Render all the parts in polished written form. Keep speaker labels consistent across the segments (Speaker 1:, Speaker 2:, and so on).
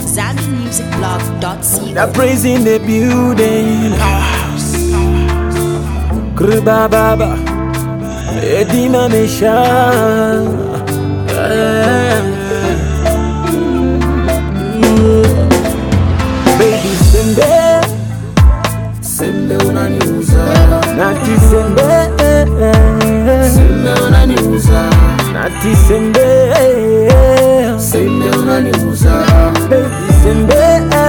Speaker 1: ZambianMusicBlog.co.
Speaker 2: The praise in the building. Powerhouse. Kruba Baba. Edima Mesha. Baby Sembe. Sembe unaniuza. Nati Sembe. Sembe unaniuza. Nati Sembe. Sembe unaniuza. Baby Sembe.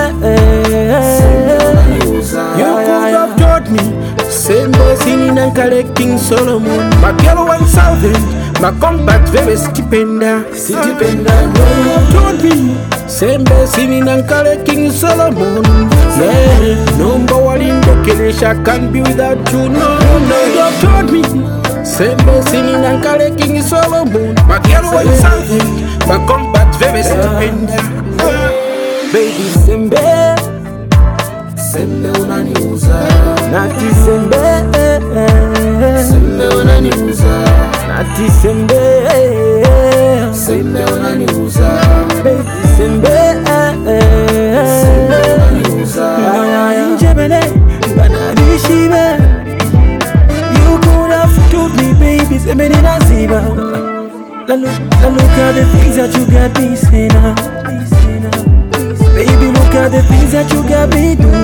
Speaker 2: You could have told me Sembe singing and collecting Solomon. My girl 1000, my compact very stipenda. Stipenda, no. You told me Sembe singing and collecting Solomon. Yeah, number one in the Kirisha can't be without you. No, no. You told me Sembe singing and collecting Solomon. My girl 1000, my compact very stipenda. Baby Sembe. Sembe unaniuza. Nati Sembe. Sembe unaniuza. Nati Sembe. Sembe unaniuza. Baby Sembe. Sembe unaniuza. Njebele banabishibe. You could have told me baby Sembe ninaziba. Look at the things that you got me saying. Baby, look at the things that you got me do.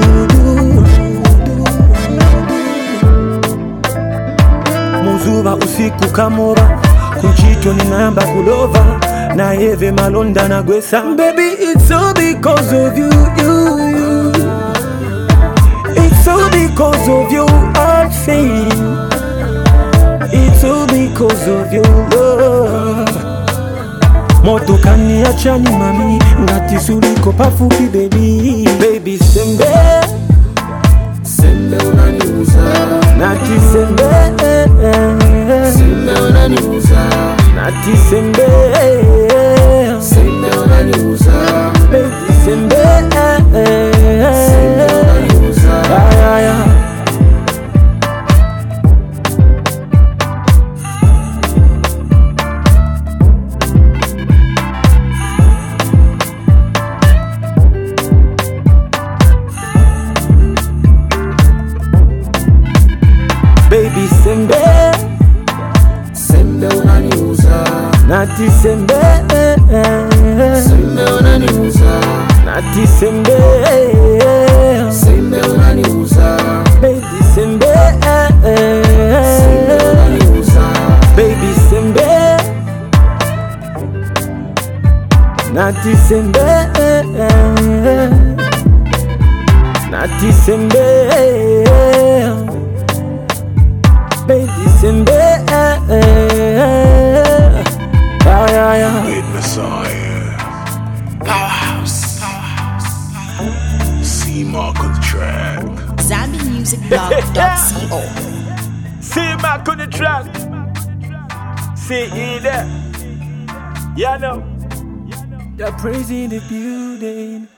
Speaker 2: Muzuba usiku kamora, kuchito ninamba kulova, na eve malonda na gwesa. Baby, it's all because of you. It's all because of you, I'm saying. It's all because of your love. Moto kaniacha ni mami, ngati suliko pafupi baby. Baby Sembe. Sembe unaniuza. Nati Sembe. Sembe unaniuza. Nati Sembe. Sembe unaniuza. Baby Sembe. Sembe unaniuza. Baby Sembe. Sembe unaniuza. Nati Sembe. Sembe unaniuza. Nati Sembe. Sembe unaniuza. Baby Sembe. Sembe unaniuza. Baby Sembe. Nati Sembe. Nati Sembe. Baby Sembe.
Speaker 3: Great Messiah. Powerhouse. C Mark on the track.
Speaker 1: ZambianMusicBlog.co.
Speaker 2: See Mark on the track. See you there. You know. They're praising the building.